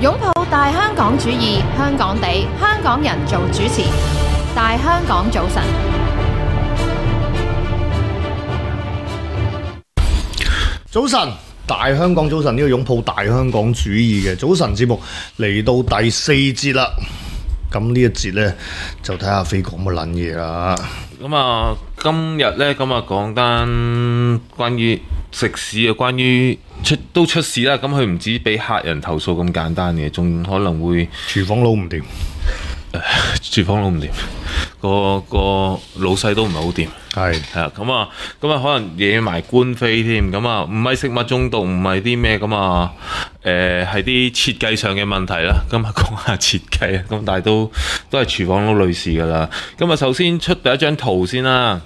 擁抱大香港主義，香港地，香港人做主持。大香港早晨， 早晨，大香港早晨，呢個擁抱大香港主義嘅早晨節目嚟到第4節啦。咁呢一節呢，就睇下飛講乜撚嘢啦。 咁啊，今日呢，咁啊講單關於食肆啊，關於都出事啦。咁佢唔止俾客人投訴咁簡單嘅，仲可能會廚房佬唔掂， 廚房佬唔掂，個老細都唔係好掂。係啊，咁啊，可能惹埋官非添。咁啊，唔係食物中毒，唔係啲咩咁啊，係啲設計上嘅問題啦。今日講下設計啊，咁但係都係廚房佬女士噶啦。咁啊，首先出第一張圖先啦。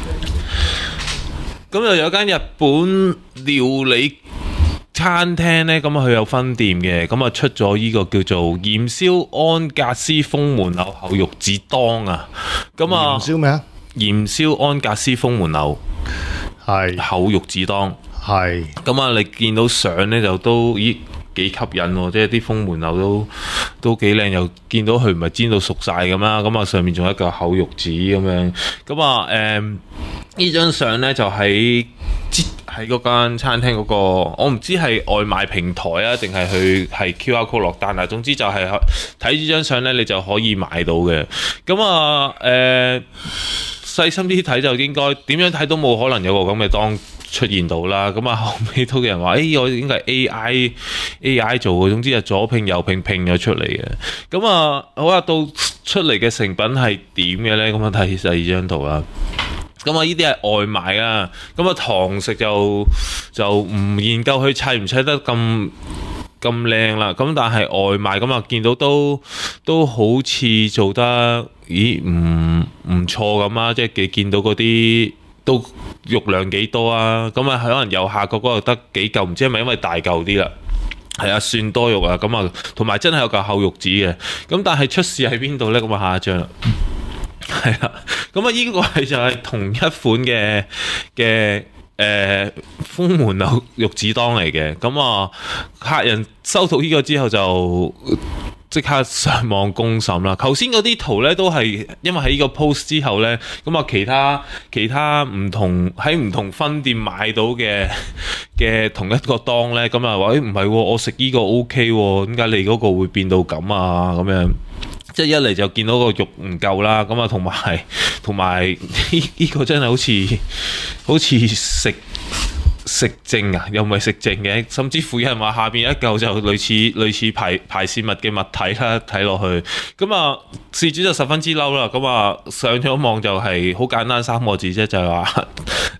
咁就有間日本料理餐廳呢，咁佢有分店嘅，咁啊出咗呢個叫做鹽燒安格斯封門樓厚肉子當啊。咁啊， 鹽燒咩啊？ 鹽燒安格斯封門樓係厚肉子當係。咁啊，你見到相呢，就都幾吸引喎，即係啲封門樓都幾靚，又見到佢唔係煎到熟晒咁啦。咁啊，上面仲有一嚿厚肉子咁樣。咁啊，呢張相呢，就喺嗰間餐廳嗰個，我唔知係外賣平台啊，定係佢係 QR code 落單啊。總之就係睇呢張相呢，你就可以買到嘅。咁啊，細心啲睇就應該點樣睇都冇可能有個咁嘅當出現到啦。咁啊，後尾都有人話，我應該係 AI 做嘅。總之係左拼右拼拼咗出嚟嘅。咁啊，好啦，到出嚟嘅成品係點嘅呢？咁樣睇第二張圖啦。咁啊，呢啲係外賣啊。咁啊，堂食就唔研究佢砌唔砌得咁靚啦。咁但係外賣咁啊，見到都好似做得唔錯咁啊。即係見到嗰啲都肉量幾多啊。咁啊，可能右下角嗰度得幾嚿，唔知係咪因為大嚿啲啦。係啊，算多肉啊。咁啊，同埋真係有嚿厚肉子嘅。咁但係出事喺邊度呢？咁啊，下一張啦。係啊，咁啊，呢個係就係同一款嘅封門樓肉子當嚟嘅。咁啊，客人收到呢個之後就即刻上網公審啦。頭先嗰啲圖呢，都係因為喺呢個 post 之後呢，咁啊其他唔同喺唔同分店買到嘅同一個當呢，咁啊話唔係，我食呢個 OK 喎，點解你嗰個會變到咁啊？咁樣。即係一嚟就見到個肉唔夠啦，咁啊同埋呢個真係好似食剩啊，又唔係食剩嘅，甚至乎有人話下邊一嚿就類似排泄物嘅物體啦，睇落去。咁啊，事主就十分之嬲啦。咁啊，上咗網就係好簡單3個字啫，就係話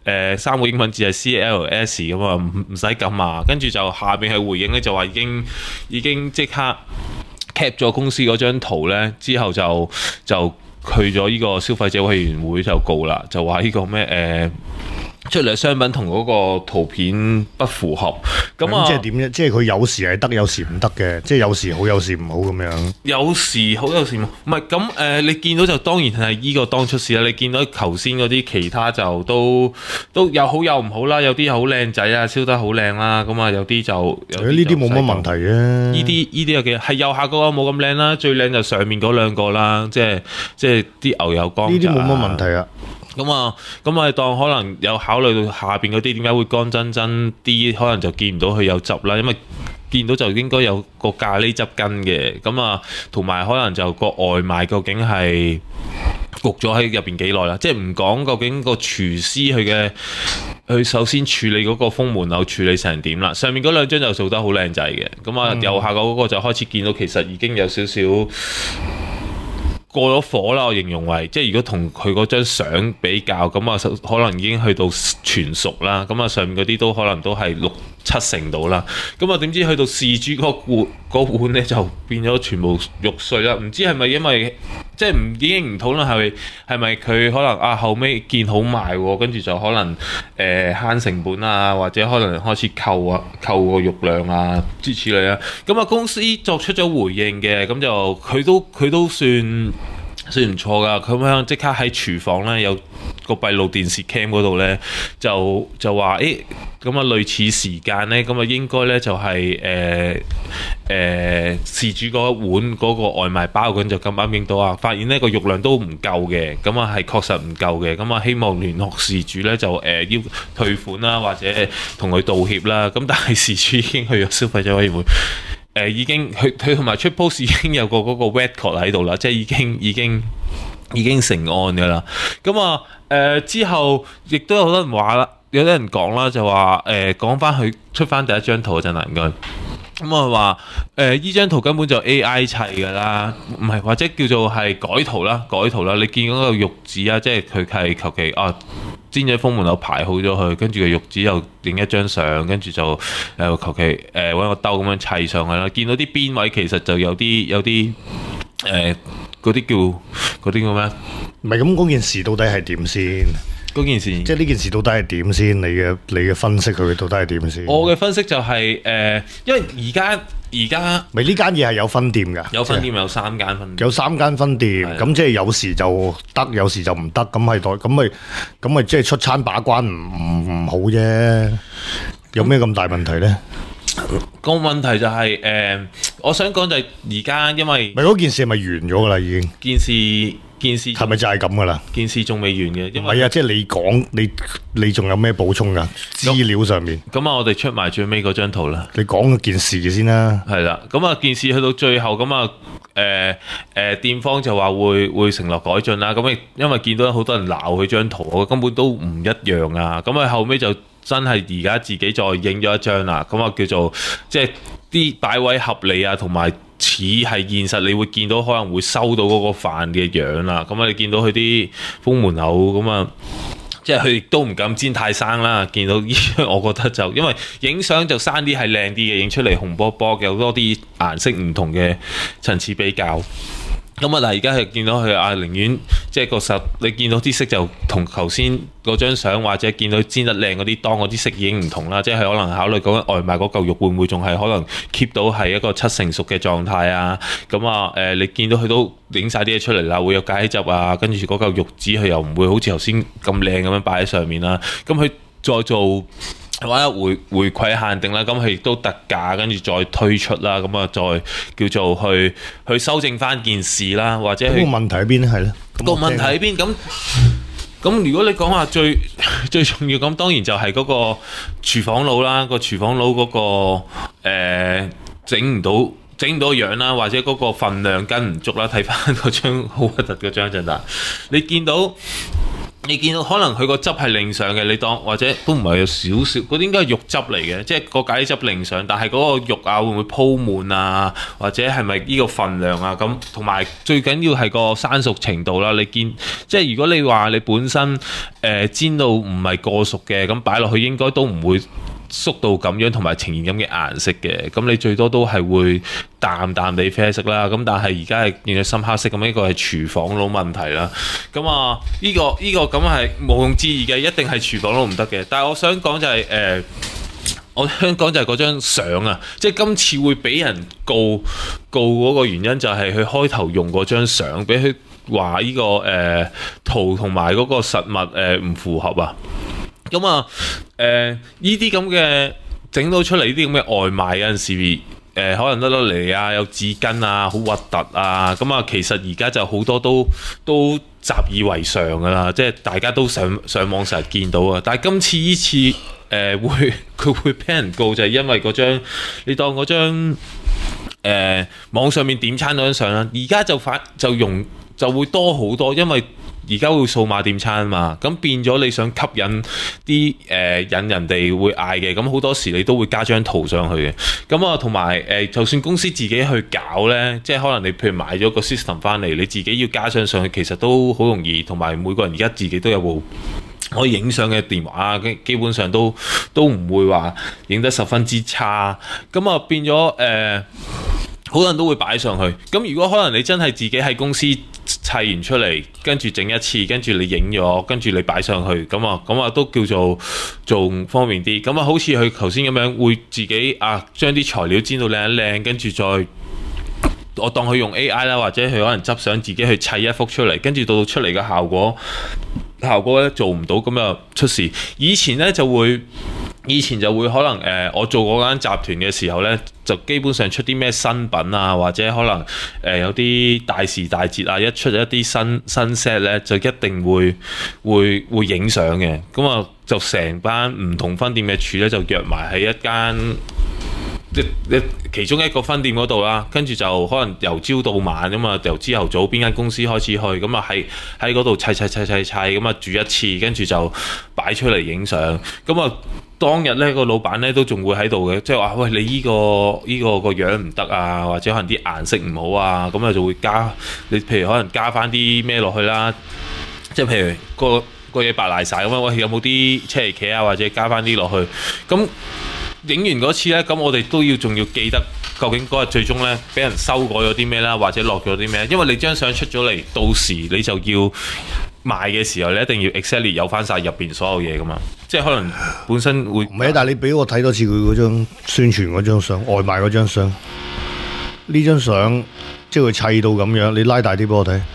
3個英文字係 CLS 咁啊，唔使咁啊。跟住就下邊係回應咧，就話已經即刻cap 咗公司嗰張圖呢，之後就去咗呢個消費者委員會就告啦，就話呢個咩出嚟嘅商品同嗰個圖片不符合。咁啊， 即係點啫？即係佢有時係得，有時唔得嘅，即係有時好，有時唔好咁樣。 有時好，有時唔好。唔係咁你見到就當然係呢個當出事啦。你見到頭先嗰啲其他就都有好有唔好啦。有啲好靚仔啊，燒得好靚啦。咁啊，有啲就呢啲冇乜問題嘅。 呢啲有嘅係右下嗰個冇咁靚啦，最靚就上面嗰2個啦。即係啲牛油乾。 呢啲冇乜問題啊。 咁啊，當可能有考慮到下邊嗰啲點解會乾真啲，可能就見唔到佢有汁啦，因為見到就應該有個咖喱汁跟嘅。咁啊，同埋可能就個外賣究竟係焗咗喺入邊幾耐啦，即係唔講究竟個廚師佢首先處理嗰個封門樓處理成點啦。上面嗰2張就做得好靚仔嘅。咁啊，右下角嗰個就開始見到其實已經有少少過咗火啦，我形容為，即係如果同佢嗰張相比較，咁啊可能已經去到全熟啦。咁啊上面嗰啲都可能都係6-7成到啦。咁啊點知去到事主嗰碗咧就變咗全部肉碎啦。唔知係咪因為即係已經唔討論係咪佢可能後尾見好賣喎，跟住就可能慳成本啊，或者可能開始扣個肉量啊諸如此類啊。咁啊公司作出咗回應嘅，咁就佢都算唔錯噶。咁樣即刻喺廚房咧有個閉路電視 cam 嗰度咧，就話咁啊類似時間咧，咁啊應該咧就係事主嗰碗嗰個外賣包咁就咁啱影到啊，發現呢個肉量都唔夠嘅，咁啊係確實唔夠嘅，咁啊希望聯絡事主咧就要退款啦，或者同佢道歉啦，咁但係事主已經去咗消費者委員會。已經佢同埋出 post 已經有個嗰個 record 喺度啦，即係已經成案噶啦。咁啊之後亦都有好多人話啦，有啲人講啦，就話講翻佢出翻第一張圖嗰陣啦，應該咁啊話呢張圖根本就 AI 砌噶啦，唔係或者叫做係改圖啦。你見嗰個肉紙啊，即係佢係求其煎咗封門口排好咗佢，跟住個肉紙又影一張相，跟住就求其揾個兜咁樣砌上去啦。見到啲邊位其實就有啲嗰啲叫咩？ 唔係咁，嗰件事到底係點先？ 嗰件事即係呢件事到底係點先？你嘅分析佢到底係點先？ 我嘅分析就係因為而家咪呢間嘢係有分店㗎， 有分店有3間分店， 有3間分店，咁即係有時就得，有時就唔得，咁咪即係出餐把關唔好啫？有咩咁大問題咧？ 個問題就係我想講就係而家因為咪嗰件事係咪完咗㗎啦？已經件事係咪就係咁㗎啦？件事仲未完嘅，因為係啊，即係你講你仲有咩補充㗎？資料上面咁啊，我哋出埋最尾嗰張圖啦。 你講件事先啦。 係啦，咁啊件事去到最後咁啊店方就話會承諾改進啦。咁因為見到好多人鬧佢張圖，我根本都唔一樣啊。咁啊後尾就真係而家自己再影咗一張啦。咁啊叫做即係啲擺位合理啊，同埋似係現實，你會見到可能會收到嗰個飯嘅樣啦。咁啊，你見到佢啲封門口咁啊，即係佢亦都唔敢煎太生啦。見到呢樣，我覺得就因為影相就生啲係靚啲嘅，影出嚟紅波波，有多啲顏色唔同嘅層次比較。咁啊！但係而家係見到佢寧願即係個實，你見到啲色就同頭先嗰張相或者見到煎得靚嗰啲當嗰啲色已經唔同啦。即係可能考慮講緊外賣嗰嚿肉會唔會仲係可能 keep 到係一個7成熟嘅狀態啊？咁啊你見到佢都影晒啲嘢出嚟啦，會有芥汁啊，跟住嗰嚿肉紙佢又唔會好似頭先咁靚咁樣擺喺上面啦。咁佢再做或者回饋限定啦，咁佢亦都特價，跟住再推出啦，咁啊再叫做去修正翻件事啦，或者個問題喺邊咧？係咧個問題喺邊？咁如果你講話最重要咁，當然就係嗰個廚房佬啦，個廚房佬嗰個整唔到樣啦，或者嗰個份量跟唔足啦，睇翻嗰張好核突嗰張陣啦，你見到可能佢個汁係淋上嘅，你當或者都唔係有少少，嗰啲應該係肉汁嚟嘅，即係個芥汁淋上，但係嗰個肉啊會唔會鋪滿啊？或者係咪呢個份量啊？咁同埋最緊要係個生熟程度啦。你見即係如果你話你本身煎到唔係過熟嘅，咁擺落去應該都唔會縮到咁樣，同埋呈現咁嘅顏色嘅，咁你最多都係會淡地啡色啦。咁但係而家係見到深黑色，咁呢個係廚房佬問題啦。咁啊，呢個咁係毋庸置疑嘅，一定係廚房佬唔得嘅。但係我想講就係我想講就係嗰張相啊，即係今次會俾人告嗰個原因就係佢開頭用嗰張相，俾佢話呢個圖同埋嗰個實物唔符合啊。咁啊，呢啲咁嘅整到出嚟呢啲咁嘅外賣有陣時，可能得嚟啊，有紙巾啊，好核突啊，咁啊，其實而家就好多都習以為常噶啦，即係大家都上網成日見到啊。但係今次呢次佢會俾人告，就係因為嗰張你當嗰張網上面點餐嗰張相啦，而家就會多好多，因為而家會數碼點餐嘛，咁變咗你想吸引啲引人哋會嗌嘅，咁好多時你都會加張圖上去嘅。咁啊，同埋就算公司自己去搞呢，即係可能你譬如買咗個 system 翻嚟，你自己要加上去，其實都好容易。同埋每個人而家自己都有部可以影相嘅電話，基本上都唔會話影得十分之差。咁啊變咗好多人都會擺上去。咁如果可能你真係自己喺公司砌完出嚟，跟住整一次，跟住你影咗，跟住你擺上去，咁啊都叫做方便啲。咁啊好似佢頭先咁樣，會自己將啲材料煎到靚一靚，跟住再我當佢用 AI 啦，或者佢可能執相自己去砌一幅出嚟，跟住到出嚟嘅效果效果咧做唔到，咁就出事。以前就會可能我做嗰間集團嘅時候咧，就基本上出啲咩新品啊，或者可能有啲大時大節啊，一出一啲新 set 咧，就一定會影相嘅。咁啊，就成班唔同分店嘅處咧，就約埋喺一間其中一個分店嗰度啦，跟住就可能由朝到晚咁啊，由朝頭早邊間公司開始去，咁啊喺嗰度砌，咁啊煮一次，跟住就擺出嚟影相。咁啊當日咧個老闆咧都仲會喺度嘅，即係話喂，你依個個樣唔得啊，或者可能啲顏色唔好啊，咁啊就會加你，譬如可能加翻啲咩落去啦，即係譬如個嘢白賴晒咁啊，喂，有冇啲車厘茄啊，或者加翻啲落去咁。影完嗰次呢，咁我哋都仲要記得究竟嗰日最終呢俾人修改咗啲咩啦，或者落咗啲咩？因為你張相出咗嚟，到時你就要賣嘅時候，你一定要 exactly 有翻晒入邊所有嘢噶嘛。即係可能本身會唔係，但係你俾我睇多次佢嗰張宣傳嗰張相，外賣嗰張相，呢張相即係佢砌到咁樣，你拉大啲俾我睇。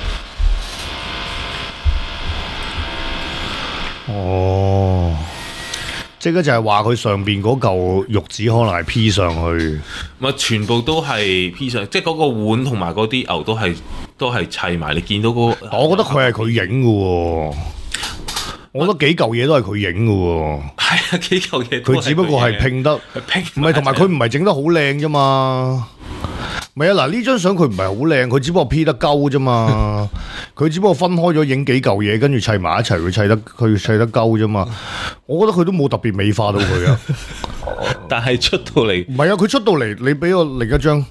哦。即係就係話佢上邊嗰嚿玉子可能係 P 上去， 咪全部都係 P 上，即係嗰個碗同埋嗰啲牛都係砌埋。你見到嗰個， 我覺得佢係佢影嘅喎，我覺得幾嚿嘢都係佢影嘅喎。 係啊，幾嚿嘢佢只不過係拼得，唔係同埋佢唔係整得好靚啫嘛。唔係啊，嗱呢張相佢唔係好靚，佢只不過 P 得鳩啫嘛。佢只不過分開咗影幾嚿嘢，跟住砌埋一齊，佢砌得鳩啫嘛。我覺得佢都冇特別美化到佢啊。 但係出到嚟， 唔係啊，佢出到嚟，你俾我另一張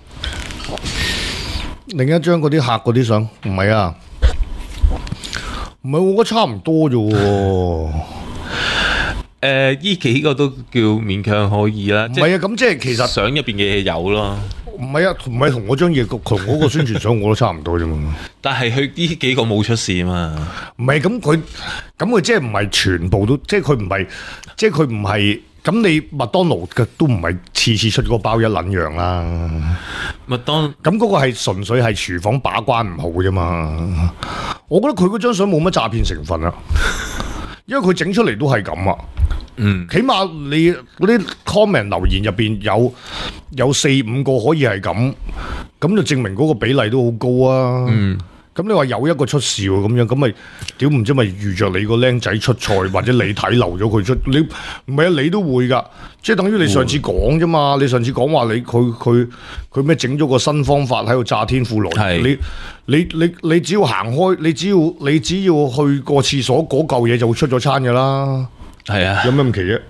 嗰啲客嗰啲相，唔係啊，唔係我覺得差唔多啫喎。 呢幾個都叫勉強可以啦。 唔係啊，咁即係其實相入邊嘅嘢有咯。 唔係啊，唔係同嗰張嘢同嗰個宣傳相我都差唔多啫嘛。 但係佢呢幾個冇出事啊嘛。 唔係咁佢即係唔係全部都，即係佢唔係。咁你麥當勞嘅都唔係次次出嗰包一撚樣啦。咁嗰個係純粹係廚房把關唔好啫嘛。我覺得佢嗰張相冇乜詐騙成分啊，因為佢整出嚟都係咁啊。起碼你嗰啲 comment 留言入邊有4-5個可以係咁就證明嗰個比例都好高啊。咁你話有一個出事喎，咁樣咁咪屌唔知咪預着你個僆仔出賽，或者你睇漏咗佢出，你唔係啊，你都會噶，即係等於你上次講啫嘛。你上次講話佢咩整咗個新方法喺度炸天婦羅，你只要行開，你只要去過廁所嗰嚿嘢就會出咗餐噶啦。 係啊， 有咩唔奇啫？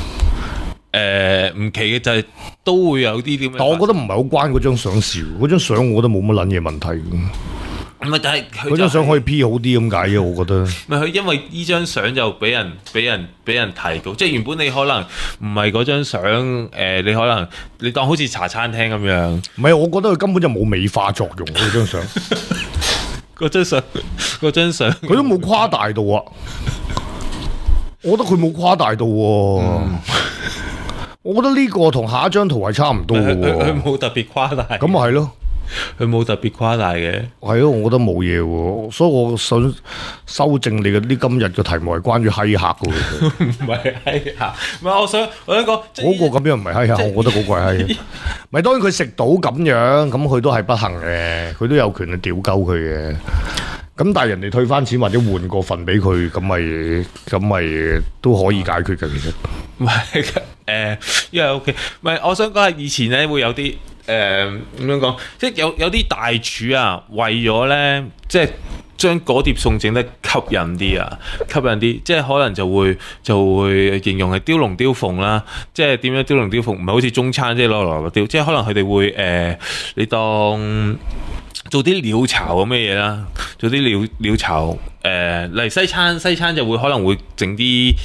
唔奇嘅就係都會有啲點， 但我覺得唔係好關嗰張相事，嗰張相我覺得冇乜撚嘢問題。 唔係，但係嗰張相可以 P 好啲咁解嘅，我覺得。 唔係佢因為呢張相就俾人提到，即係原本你可能唔係嗰張相，你可能你當好似茶餐廳咁樣。 唔係，我覺得佢根本就冇美化作用嗰張相。 嗰張相佢都冇誇大到啊！我覺得佢冇誇大到喎。我覺得呢個同下一張圖係差唔多嘅喎。 佢冇特別誇大。 咁咪係咯。 佢冇特別誇大嘅， 係咯，我覺得冇嘢喎，所以我想修正你嘅啲今日嘅題目係關於閪客嘅， 唔係閪客，唔係我想講嗰個咁樣唔係閪客，我覺得嗰個係閪，咪當然佢食到咁樣，咁佢都係不幸嘅，佢都有權去屌鳩佢嘅，咁但係人哋退翻錢或者換個份俾佢，咁咪都可以解決嘅，其實唔係因為 OK， 唔係我想講係以前咧會有啲。點樣講？即係有啲大廚啊，為咗咧，即係將嗰碟餸整得吸引啲啊，吸引啲，即係可能就會形容係雕龍雕鳳啦。即係點樣雕龍雕鳳？唔係好似中餐即係攞來雕，即係可能佢哋會你當做啲鳥巢咁嘅嘢啦，做啲鳥巢例如西餐就會可能會整啲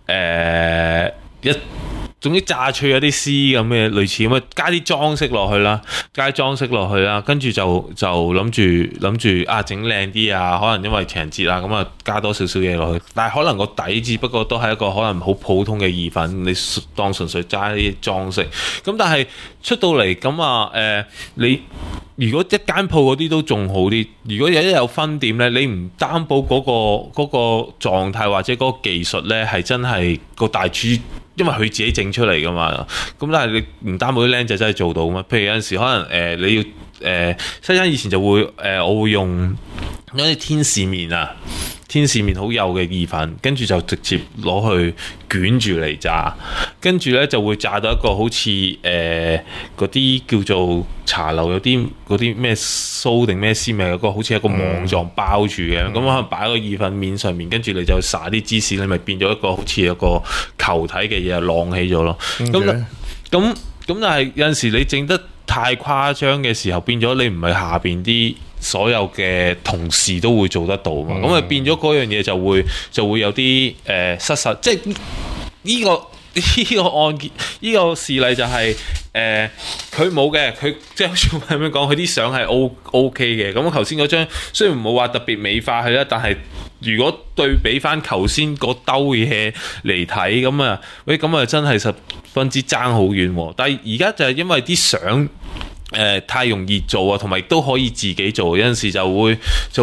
總之炸脆咗啲絲咁嘅類似咁啊，加啲裝飾落去啦，跟住就諗住整靚啲啊，可能因為情人節啊咁啊加多少少嘢落去，但係可能個底只不過都係一個可能好普通嘅意粉，你當純粹加啲裝飾，咁但係出到嚟咁你如果一間鋪嗰啲都仲好啲，如果有分店咧，你唔擔保嗰個狀態或者嗰個技術咧係真係個大廚，因為佢自己整出嚟噶嘛。咁但係你唔擔保啲僆仔真係做到嘛？譬如有陣時可能你要西餐以前就會我會用嗰啲天使麵啊。天使麵好幼嘅意粉，跟住就直接攞去捲住嚟炸，跟住咧就會炸到一個好似嗰啲叫做茶樓有啲嗰啲咩酥定咩絲味，有個好似一個網狀包住嘅，咁可能擺喺個意粉面上面，跟住你就撒啲芝士，你咪變咗一個好似一個球體嘅嘢晾起咗咯。咁但係有陣時你整得太誇張嘅時候，變咗你唔係下邊啲所有嘅同事都會做得到嘛，咁啊變咗嗰樣嘢就會有啲失實，即係呢個案件呢個事例就係佢冇嘅，佢即係好似咁樣講，佢啲相係 OK 嘅。咁頭先嗰張雖然冇話特別美化佢啦，但係如果對比翻頭先嗰兜嘢嚟睇，咁啊真係十分之爭好遠喎。但係而家就係因為啲相太容易做啊，同埋亦都可以自己做，有陣時就會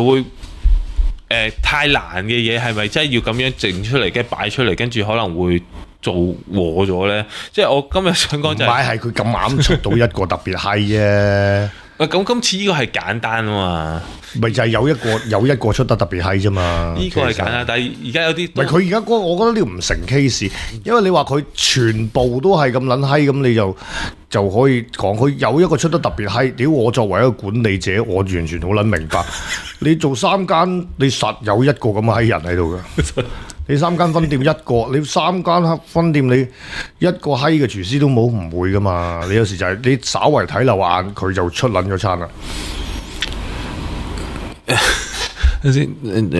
太難嘅嘢係咪真係要咁樣整出嚟，跟住擺出嚟，跟住可能會做和咗咧？即係我今日想講就係佢咁啱出到一個特別閪啫。 咁今次呢個係簡單啊嘛， 咪就係有一個出得特別閪啫嘛。 呢個係簡單，但係而家有啲唔係佢而家我覺得呢個唔成 case， 因為你話佢全部都係咁撚閪，咁你就可以講佢有一個出得特別閪。屌，我作為一個管理者，我完全好撚明白。你做3間，你實有一個咁嘅閪人喺度㗎。你3間分店一個，你3間分店你一個閪嘅廚師都冇，唔會噶嘛。你有時就係你稍為睇漏眼，佢就出撚咗餐啦。 等先，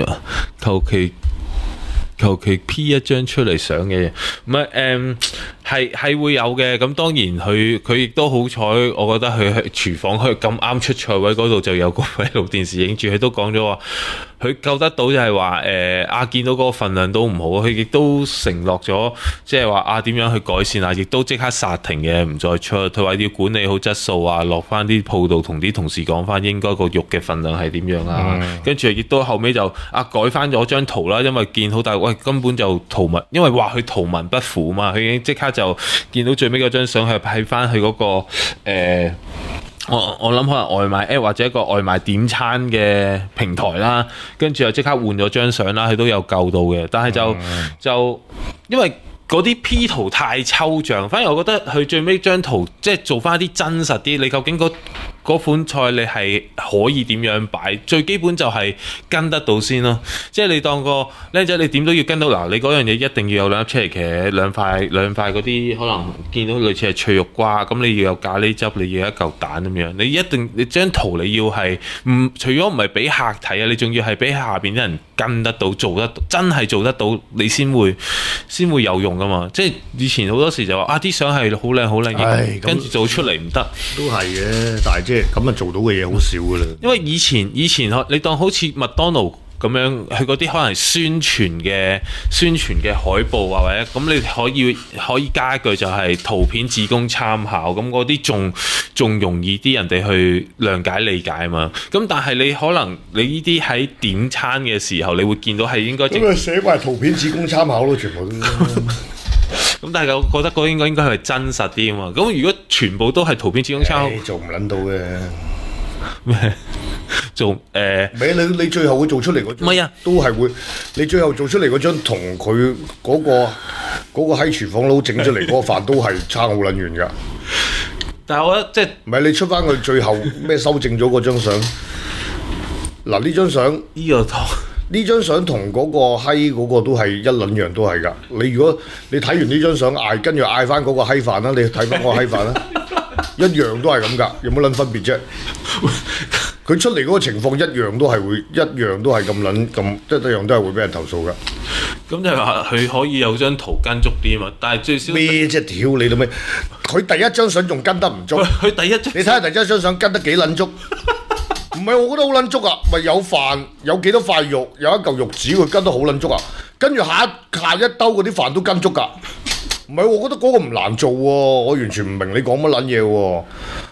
求其 P 一張出嚟相嘅嘢，唔係係會有嘅。咁當然佢亦都好彩，我覺得佢喺廚房佢咁啱出菜位嗰度就有個閉路電視影住，佢都講咗話。佢救得到就係話見到嗰個份量都唔好，佢亦都承諾咗，即係話點樣去改善啊，亦都即刻殺停嘅，唔再出。佢話要管理好質素啊，落翻啲鋪度同啲同事講翻應該個肉嘅份量係點樣啊。跟住亦都後尾就改翻咗張圖啦，因為見好大根本就圖文，因為話佢圖文不符嘛，佢已經即刻就見到最尾嗰張相係喺翻佢嗰個我諗可能外賣 app 或者一個外賣點餐嘅平台啦，跟住又即刻換咗張相啦，佢都有救到嘅。但係就因為嗰啲 P 圖太抽象，反而我覺得佢最尾張圖即係做翻啲真實啲。你究竟嗰款菜你係可以點樣擺？最基本就係跟得到先咯。即係你當個靚仔，你點都要跟到嗱。你嗰樣嘢一定要有2粒車厘茄，兩塊嗰啲可能見到類似係脆肉瓜，咁你要有咖喱汁，你要一嚿蛋咁樣。你張圖你要係除咗唔係俾客睇啊，你仲要係俾下邊啲人跟得到，做得到，真係做得到，你先會有用噶嘛。即係以前好多時就話啲相係好靚好靚，跟住做出嚟唔得， 都係嘅，但係即係咁啊，做到嘅嘢好少噶啦。 因為以前你當好似麥當勞咁樣，佢嗰啲可能係宣傳嘅海報啊，或者咁你可以加一句就係圖片只供參考，咁嗰啲仲容易啲人哋去諒解理解嘛。咁但係你可能你呢啲喺點餐嘅時候，你會見到係應該咁啊寫埋圖片只供參考咯，全部都。 咁但係我覺得嗰應該係真實啲啊嘛。咁如果全部都係圖片只供參考， 做唔撚到嘅咩？做你最後會做出嚟嗰張， 唔係啊， 都係會。你最後做出嚟嗰張同佢嗰個喺廚房佬整出嚟嗰個飯都係差好撚遠㗎。 但係我覺得即係唔係你出翻佢最後咩修正咗嗰張相？嗱呢張相呢張相同嗰個閪嗰個都係一撚樣都係㗎。如果你睇完呢張相跟住嗌翻嗰個閪飯啦，你睇翻嗰個閪飯啦，一樣都係咁㗎，有冇撚分別啫？佢出嚟嗰個情況一樣都係咁撚咁，一樣都係會俾人投訴㗎。 咁就係話佢可以有張圖跟足啲嘛，但係最少咩啫？屌你老味！佢第一張相仲跟得唔足， 佢第一張你睇下第一張相跟得幾撚足？唔係，我覺得好撚足啊！咪有飯，有幾多塊肉，有一嚿肉紙，佢跟得好撚足啊！跟住下一兜嗰啲飯都跟足㗎。唔係，我覺得嗰個唔難做喎，我完全唔明你講乜撚嘢喎。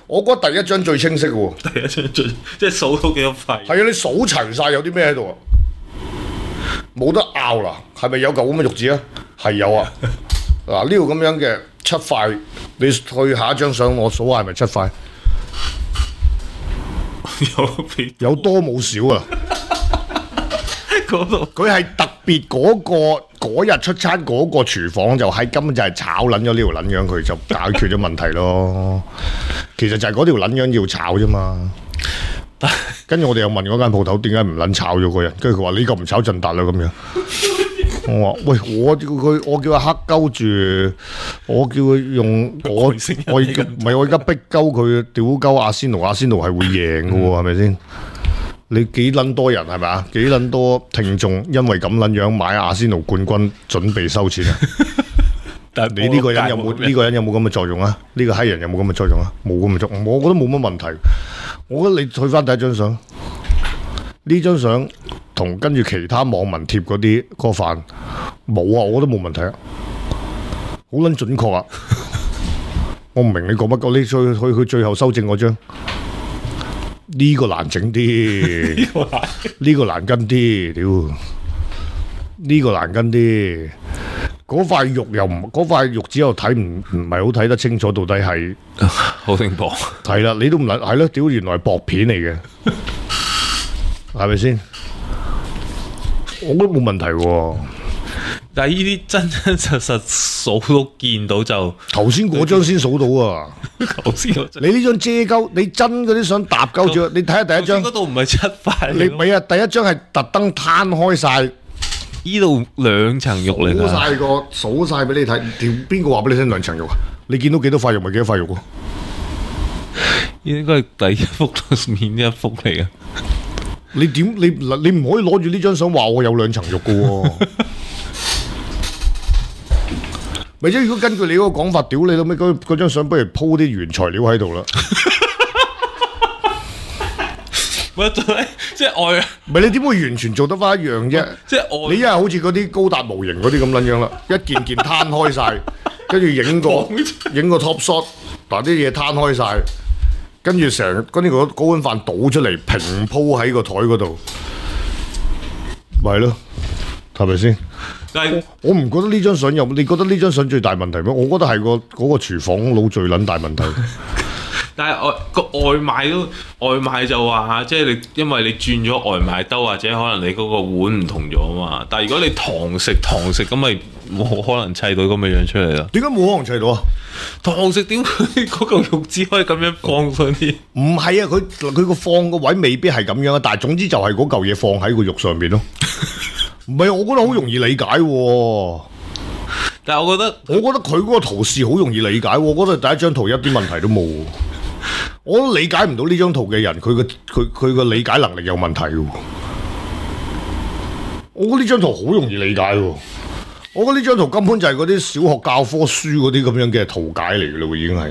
我覺得第一張最清晰嘅喎。 第一張最即係數到幾多塊？ 係啊，你數齊晒有啲咩喺度啊？冇得拗啦，係咪有嚿咁嘅肉紙啊？係有啊。嗱呢度咁樣嘅7塊，你去下一張相我數下係咪7塊？有多冇少啊？佢係特別嗰日出餐嗰個廚房就係根本就係炒撚咗呢條撚樣，佢就解決咗問題咯。其實就係嗰條撚樣要炒啫嘛。跟住我哋又問嗰間鋪頭點解唔撚炒咗個人，跟住佢話呢個唔炒盡達啦咁樣。我話喂，我叫佢黑鳩住，我叫佢用我而家唔係我而家逼鳩佢屌鳩阿仙奴係會贏嘅喎，係咪先？你幾撚多人係咪啊？幾撚多聽眾因為咁撚樣買阿仙奴冠軍準備收錢啊？但係你呢個人有冇咁嘅作用啊？呢個閪人有冇咁嘅作用啊？冇咁嘅作用，我覺得冇乜問題。我覺得你去翻第一張相，呢張相同跟住其他網民貼嗰啲個飯冇啊，我覺得冇問題啊，好撚準確啊！我唔明你講乜，你去最後修正嗰張。呢個難整啲，呢個難跟啲，屌！呢個難跟啲，嗰塊肉又唔，嗰塊肉只有睇唔係好睇得清楚，到底係好定薄？ 係啦，你都唔諗係咯，屌！原來係薄片嚟嘅，係咪先？我覺得冇問題喎。 但係呢啲真真實實數到見到就頭先嗰張先數到啊！ 頭先你呢張遮鳩，你真嗰啲相搭鳩住，你睇下第一張嗰度唔係7塊， 你唔係啊！第一張係特登攤開晒， 呢度2層肉嚟㗎， 數晒俾你睇。邊個話俾你聽2層肉啊？你見到幾多塊肉咪幾多塊肉啊？ 應該係第一幅面一幅嚟嘅。 你點你唔可以攞住呢張相話我有2層肉㗎喎？咪即係如果根據你嗰個講法，屌你老味嗰張相，不如鋪啲原材料喺度啦。 即係外， 唔係你點會完全做得翻一樣啫？ 即係外， 你一係好似嗰啲高達模型嗰啲咁撚樣啦，一件件攤開晒，跟住影個 top shot， 嗱啲嘢攤開晒，跟住跟住嗰碗飯倒出嚟平鋪喺個台嗰度，咪咯，係咪先？但係我唔覺得呢張相有，你覺得呢張相最大問題咩？我覺得係嗰個廚房佬最撚大問題。 但係外賣就話，即係你因為你轉咗外賣兜，或者可能你嗰個碗唔同咗啊嘛。但係如果你堂食咁，咪冇可能砌到咁嘅樣出嚟啦。 點解冇可能砌到啊？ 堂食點嗰嚿肉只可以咁樣放上啲？唔係啊，佢個放個位未必係咁樣啊。但係總之就係嗰嚿嘢放喺個肉上邊咯。唔係，我覺得好容易理解喎。但係我覺得佢嗰個圖示好容易理解。我覺得第一張圖一啲問題都冇。我都理解唔到呢張圖嘅人，佢個理解能力有問題喎。我覺得呢張圖好容易理解喎。我覺得呢張圖根本就係嗰啲小學教科書嗰啲咁樣嘅圖解嚟嘅咯，已經係。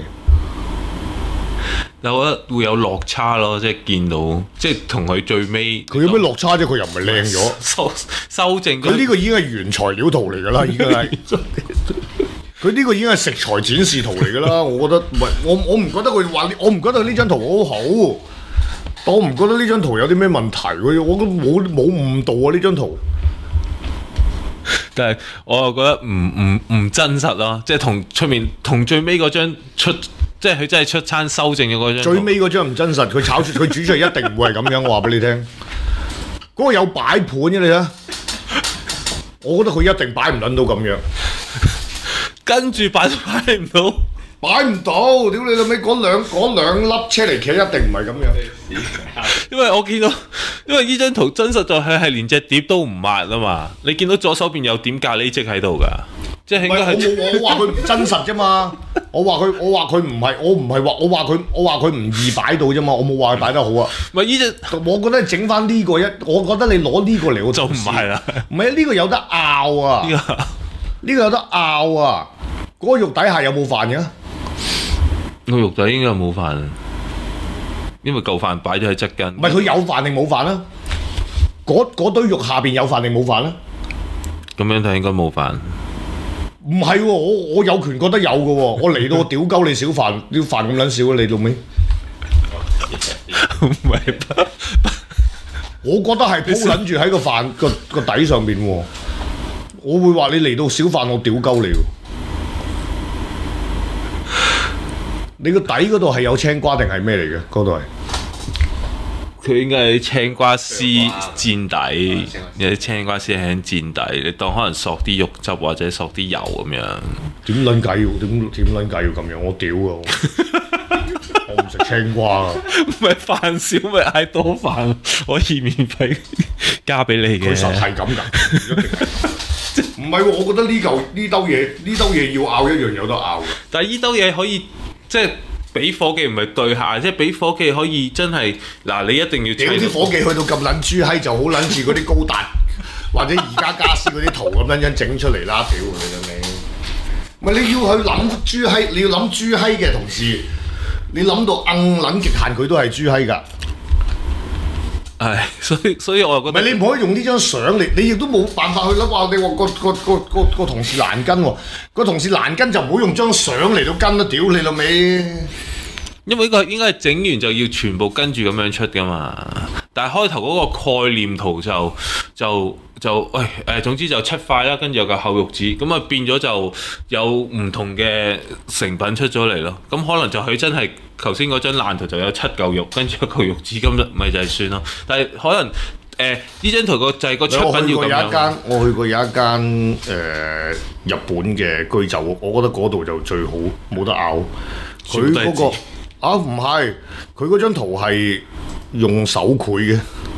但我覺得會有落差咯，即係見到，即係同佢最尾佢有咩落差啫？佢又唔係靚咗，修正佢呢個已經係原材料圖嚟㗎啦，已經係。佢呢個已經係食材展示圖嚟㗎啦，我覺得唔係，我唔覺得佢話，我唔覺得呢張圖好好，我唔覺得呢張圖有啲咩問題，我覺得冇誤導啊呢張圖。但係我又覺得唔真實咯，即係同出面同最尾嗰張出。即係佢真係出餐修正嘅嗰張，最尾嗰張唔真實，佢煮出嚟一定唔會係咁樣。我話俾你聽，嗰個有擺盤嘅你睇，我覺得佢一定擺唔撚到咁樣，跟住擺唔到，擺唔到，屌你老味嗰兩粒車厘茄一定唔係咁樣。因為我見到，因為呢張圖真實在係連隻碟都唔抹啊嘛，你見到左手邊有點咖喱漬喺度㗎。即係應該係我話佢唔真實啫嘛，我話佢唔係，我話佢唔易擺到啫嘛，我冇話佢擺得好啊。唔係呢隻，我覺得整翻呢個我覺得你攞呢個嚟，我就唔係啦。唔係呢個有得拗啊，呢個有得拗啊。嗰個肉底下有冇飯嘅？個肉底應該冇飯，因為舊飯擺咗喺側根。唔係佢有飯定冇飯啊？嗰堆肉下邊有飯定冇飯啊？咁樣睇應該冇飯。唔係喎，我有權覺得有嘅喎，我嚟到我屌鳩你小飯，啲飯咁撚少啊！你老味， 唔係， 我覺得係鋪撚住喺個飯個底上邊喎。我會話你嚟到小販，我屌鳩你喎。你個底嗰度係有青瓜定係咩嚟嘅？嗰度係佢應該係青瓜絲墊底，有啲青瓜絲喺墊底，你當可能索啲肉汁或者索啲油咁樣。 點撚解要點撚解要咁樣？我屌啊！我唔食青瓜啊！ 唔係飯少咪嗌多飯，可以免費加俾你嘅。 佢實係咁㗎，一定係。唔係喎，我覺得呢兜嘢要拗一樣有得拗嘅。 但係呢兜嘢可以即係俾伙計唔係對下，即係俾伙計可以真係嗱，你一定要。 屌啲伙計去到咁撚豬閪，就好撚似嗰啲高達或者宜家家私嗰啲圖咁樣整出嚟啦！屌你老味！唔係你要去諗豬閪，你要諗豬閪嘅同時，你諗到硬撚極限，佢都係豬閪㗎。 係，所以我又覺得唔係你唔可以用呢張相嚟，你亦都冇辦法去諗話你話個同事難跟喎，個同事難跟就唔好用張相嚟到跟啦，屌你老味！ 因為呢個應該係整完就要全部跟住咁樣出㗎嘛，但係開頭嗰個概念圖總之就7塊啦，跟住有個厚肉紙，咁啊變咗就有唔同嘅成品出咗嚟咯。咁可能就佢真係頭先嗰張爛圖就有7嚿肉，跟住一嚿肉紙咁咪就係算咯。但係可能呢張圖就係個出品要咁樣。 我去過有一間日本嘅居酒屋，我覺得嗰度就最好，冇得拗。佢嗰個唔係，佢嗰張圖係用手繪嘅。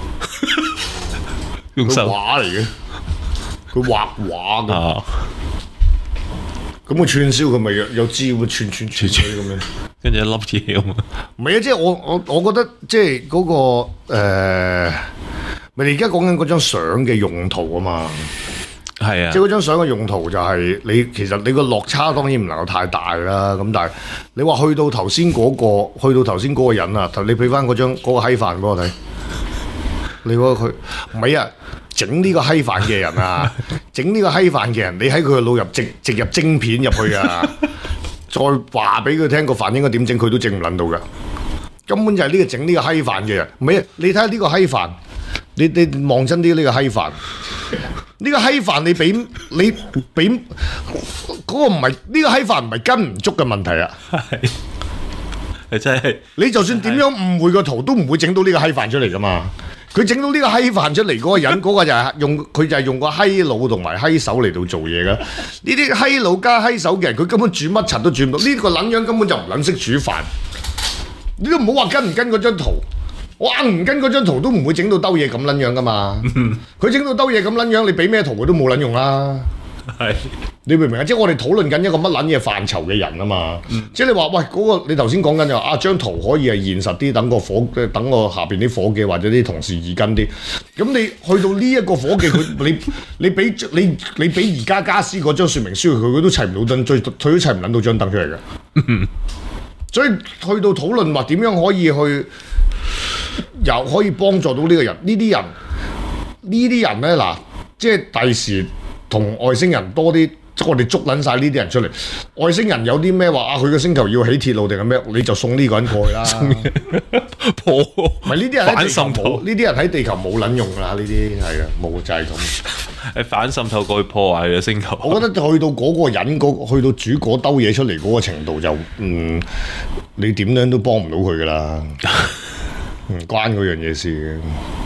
用手畫嚟嘅，佢畫畫嘅。咁佢串燒佢咪有支咁串咁樣， 跟住一粒嘢咁啊！ 唔係啊，即係我覺得即係嗰個咪你而家講緊嗰張相嘅用途啊嘛。 係啊， 即係嗰張相嘅用途就係其實你個落差當然唔能夠太大啦。咁但係你話去到頭先嗰個人啊，你俾翻嗰個閪飯俾我睇。你覺得佢唔係啊？整呢個閪飯嘅人啊，整呢個閪飯嘅人，你喺佢嘅腦入植入晶片入去啊，再話俾佢聽個飯應該點整，佢都整唔撚到㗎。根本就係呢個整呢個閪飯嘅人。唔係啊，你睇下呢個閪飯，你望真啲呢個閪飯，呢個閪飯你俾嗰個唔係呢個閪飯唔係跟唔足嘅問題啊。 係真係你就算點樣誤會個圖，都唔會整到呢個閪飯出嚟㗎嘛。佢整到呢個閪飯出嚟嗰個人，嗰個就係用個閪腦同埋閪手嚟到做嘢㗎。呢啲閪腦加閪手嘅人，佢根本煮乜柒都煮唔到。呢個撚樣根本就唔撚識煮飯。你都唔好話跟唔跟嗰張圖，我硬唔跟嗰張圖都唔會整到兜嘢咁撚樣㗎嘛。佢整到兜嘢咁撚樣，你俾咩圖佢都冇撚用啦。係，你明唔明啊？即係我哋討論緊一個乜撚嘢範疇嘅人啊嘛。即係你話喂嗰個，你頭先講緊就話張圖可以係現實啲，等個下邊啲伙計或者啲同事易跟啲。咁你去到呢一個伙計，佢你俾宜家家私嗰張說明書佢都砌唔到燈，佢都砌唔撚到張燈出嚟嘅。所以去到討論話點樣可以去又可以幫助到呢個人呢啲人咧嗱，即係第時。同外星人多啲，我哋捉撚晒呢啲人出嚟。外星人有啲咩話啊？佢個星球要起鐵路定係咩？你就送呢個人過去啦。破唔係呢啲人喺地球冇，呢啲人喺地球冇撚用㗎啦。呢啲係啊，冇就係咁。 係反滲透過去破壞嘅星球。 我覺得去到嗰個人去到煮嗰兜嘢出嚟嗰個程度就你點樣都幫唔到佢㗎啦。唔關嗰樣嘢事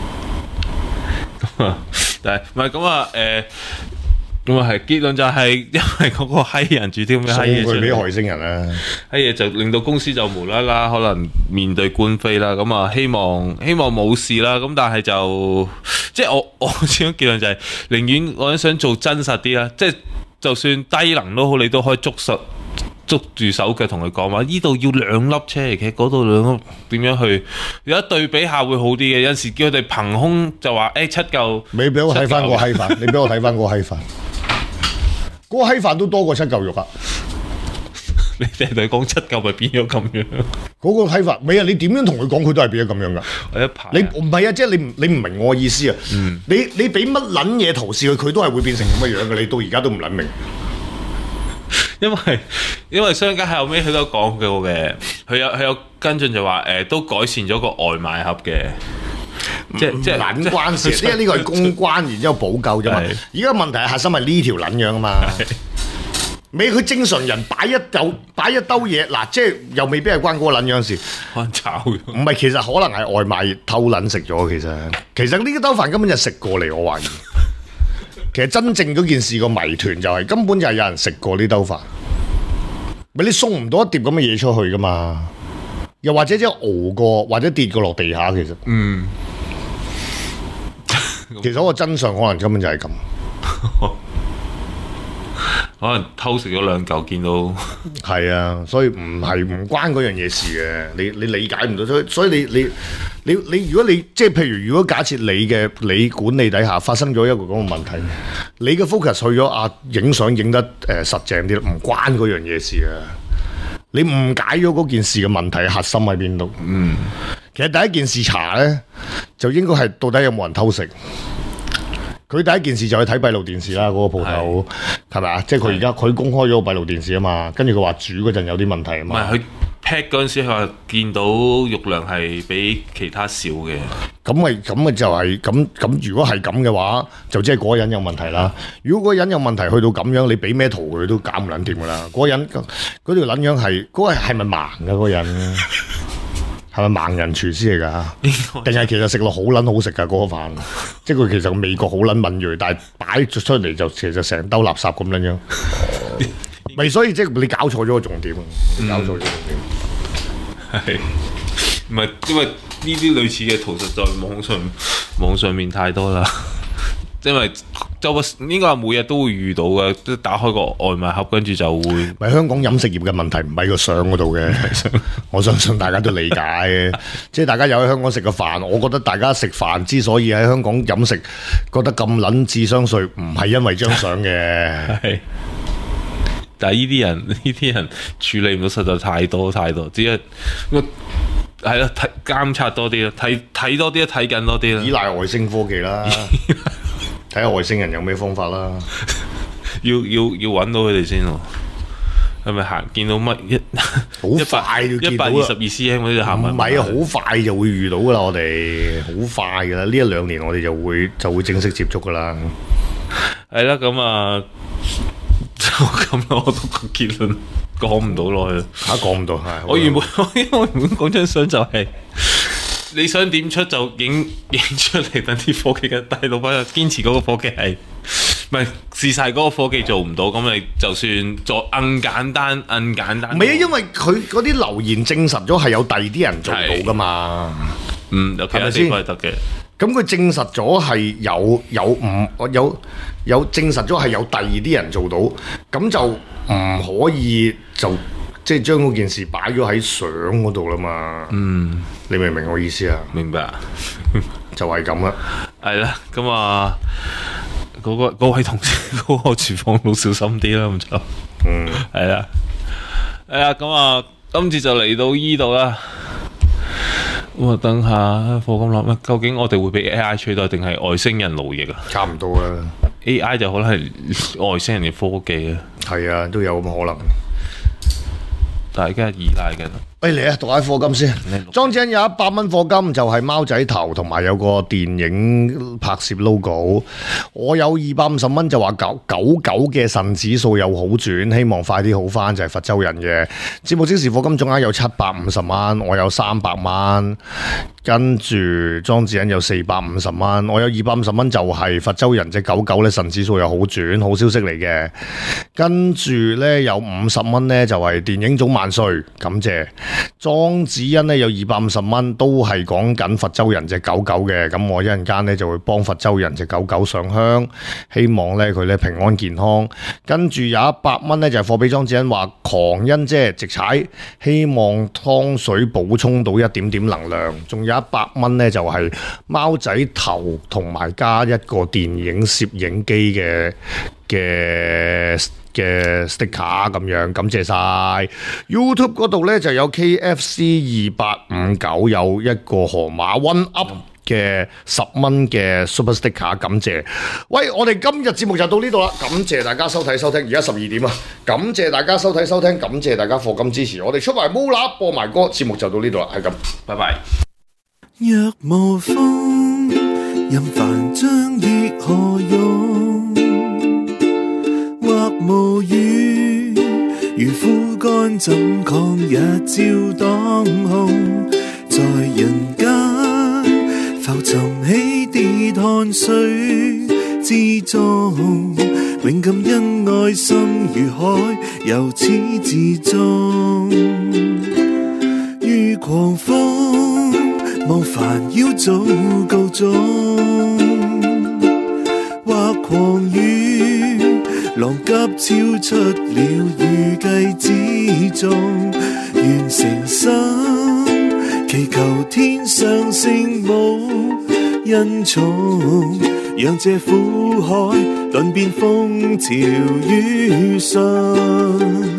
嘅。 但係唔係咁啊？咁啊係結論就係因為嗰個閪人煮啲咁嘅閪嘢出嚟，送佢俾外星人啦。閪嘢就令到公司就無啦啦可能面對官非啦。咁啊希望冇事啦。咁但係就即係我始終結論就係寧願我想做真實啲啦。即係就算低能都好，你都可以捉住手腳同佢講話，呢度要2粒車嚟嘅，嗰度2粒點樣去？有一對比下會好啲嘅。有陣時叫佢哋憑空就話7嚿。你俾我睇翻個閪飯，你俾我睇翻個閪飯。嗰個閪飯都多過7嚿肉啊！你哋同佢講7嚿咪變咗咁樣？嗰個閪飯，唔係啊！你點樣同佢講，佢都係變咗咁樣噶。你唔係啊，即係你唔明我意思啊！你俾乜撚嘢圖示佢，佢都係會變成咁嘅樣嘅。你到而家都唔撚明。 因為商家後尾佢都講過嘅，佢有跟進就話都改善咗個外賣盒嘅。即係撚關事，因為呢個係公關，然之後補救啫嘛。而家問題係核心係呢條撚樣啊嘛。未佢正常人擺一兜嘢，嗱，即係又未必係關嗰個撚樣事。 可能炒咗。 唔係，其實可能係外賣偷撚食咗。其實呢個兜飯根本就食過嚟，我懷疑。其實真正嗰件事個謎團就係根本就係有人食過呢兜飯。咪你送唔到一碟咁嘅嘢出去噶嘛？又或者即係熬過，或者跌過落地下，其實。其實個真相可能根本就係咁。 可能偷食咗2嚿，見到係啊，所以唔關嗰樣嘢事嘅，你理解唔到，所以你如果你即係譬如如果假設你管理底下發生咗一個咁嘅問題，你嘅 focus 去咗影相影得實淨啲，唔關嗰樣嘢事啊，你誤解咗嗰件事嘅問題核心喺邊度？其實第一件事查咧就應該係到底有冇人偷食。佢第一件事就去睇閉路電視啦，嗰個鋪頭係咪啊？即係佢而家佢公開咗個閉路電視啊嘛，跟住佢話煮嗰陣有啲問題啊嘛。 唔係佢 pack 嗰陣時，佢話見到肉量係比其他少嘅。 咁咪就係咁。如果係咁嘅話，就即係嗰個人有問題啦。如果嗰個人有問題去到咁樣，你俾咩圖佢都搞唔撚掂噶啦。嗰個人嗰條撚樣係嗰個係咪盲㗎？嗰個人係咪盲人廚師嚟㗎？定係其實食落好撚好食㗎嗰個飯？即係佢其實味覺好撚敏鋭，但係擺出嚟就其實成兜垃圾咁樣樣。咪所以即係你搞錯咗個重點，搞錯咗重點。 係唔係因為呢啲類似嘅圖實在網上面太多啦？因為應該話每日都會遇到嘅，即係打開個外賣盒，跟住就會。 咪香港飲食業嘅問題唔喺個相嗰度嘅，我相信大家都理解嘅。即係大家有喺香港食個飯，我覺得大家食飯之所以喺香港飲食覺得咁撚智商稅，唔係因為張相嘅。 係。但係呢啲人處理唔到，實在太多，只係係咯，監察多啲咯，睇多啲，睇緊多啲啦。 依賴外星科技啦，睇下外星人有咩方法啦。 要揾到佢哋先喎。係咪行見到乜好快就見到啦 ？122 cm 嗰啲就行埋。 唔係啊，好快就會遇到噶啦，我哋好快噶啦。呢1-2年我哋就會正式接觸噶啦。 係啦，咁啊，就咁啦，我都個結論講唔到落去。 講唔到係。 我原本講張相就係、你想點出就影出嚟，等啲伙計嘅大老闆堅持嗰個伙計係，唔係試晒嗰個伙計做唔到，咁你就算做簡單。唔係啊，因為佢嗰啲留言證實咗係有第二啲人做到噶嘛。 有其他地方係得嘅。 咁佢證實咗係有證實咗係有第二啲人做到，咁就唔可以就即係將嗰件事擺咗喺相嗰度啦嘛。你明唔明我意思啊？ 明白。 就係咁啦。 係啦，咁啊，嗰位同事嗰個廚房佬小心啲啦，咁就係啦。咁啊，今次就嚟到依度啦。咁啊，等下課金諗，究竟我哋會俾 AI 取代定係外星人奴役啊？ 差唔多啦。 AI 就可能係外星人嘅科技啊。 係啊，都有咁可能。 大家依賴緊。 嚟啊，讀下課金先。莊子有100蚊課金，就係貓仔頭同埋有個電影拍攝 logo。我有250蚊，就話99嘅腎指數有好轉，希望快啲好翻，就係佛州人嘅節目即時課金總額有750蚊，我有300蚊，跟住莊子有450蚊，我有250蚊，就係佛州人隻99咧腎指數有好轉，好消息嚟嘅。跟住咧有50蚊咧就係電影總萬歲，感謝。莊子欣咧有250蚊，都係講緊佛州人隻狗嘅，咁我一陣間咧就會幫佛州人隻狗上香，希望咧佢咧平安健康。跟住有100蚊咧就係貨俾莊子欣，話狂欣姐直踩，希望湯水補充到一點點能量。仲有100蚊咧就係貓仔頭同埋加一個電影攝影機嘅 sticker 咁樣，感謝晒。YouTube 嗰度咧就有 KFC 2859有一個河馬 One Up 嘅10蚊嘅 Super Sticker， 感謝。喂，我哋今日節目就到呢度啦，感謝大家收睇收聽，而家12點啊，感謝大家收睇收聽，感謝大家課金支持，我哋出埋 Mula 播埋歌，節目就到呢度啦，係咁，拜拜。 若無風，任凡將亦何用？或無雨，如枯乾怎抗日照當空？在人間浮沉起跌汗水之中，永感恩愛心如海，由始至終。於狂風望煩擾早告終，或狂雨浪急超出了預計之中，願誠心祈求天上聖母恩寵，讓這苦海頓變風潮雨順，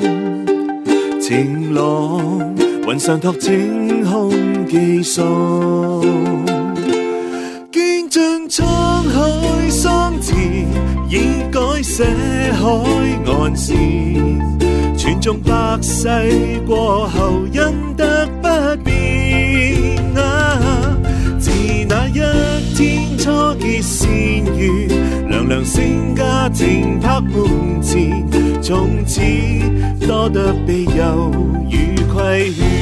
晴朗雲上托晴空寄送，見盡滄海桑田，已改寫海岸線，傳頌百世過後因得不變啊！自那一天初結善緣，娘娘聖家庭拍門前，從此多得庇佑與規勸。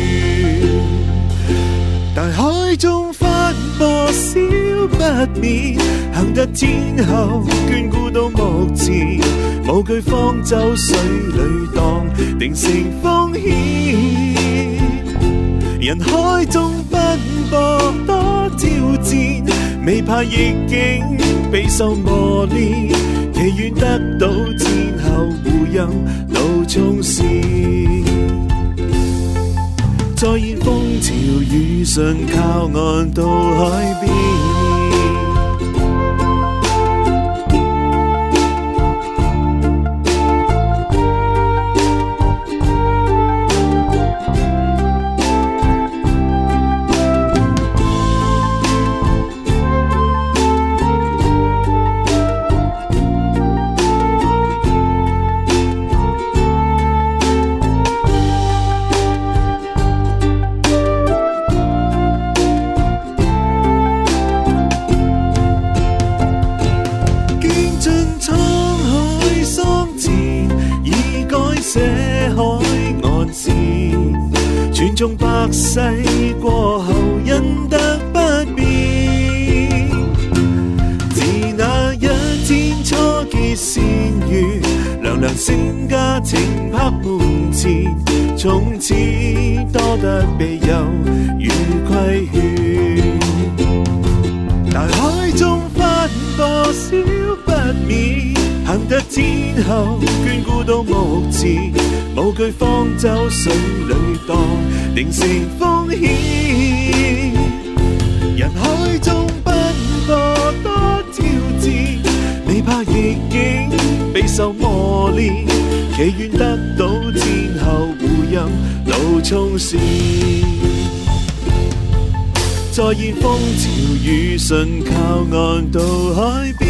大海中翻波小不免，行得天后眷顧到目前，無懼方舟水裏蕩，定成風險。人海中奔波多挑戰，未怕逆境備受磨練，祈願得到天后護佑路縱線。再現風潮雨順，靠岸到海邊。傳頌百世過後因得不變，自那一天初結善緣，娘娘聖家庭拍門前，從此多得庇佑與規勸。大海中翻波小不免，行得天后眷顧到目前，無懼方舟水裏蕩，定成風險。人海中奔波多挑戰，未怕逆境備受磨練，祈願得到天后護佑路縱線。再現風潮雨順，靠岸到海邊。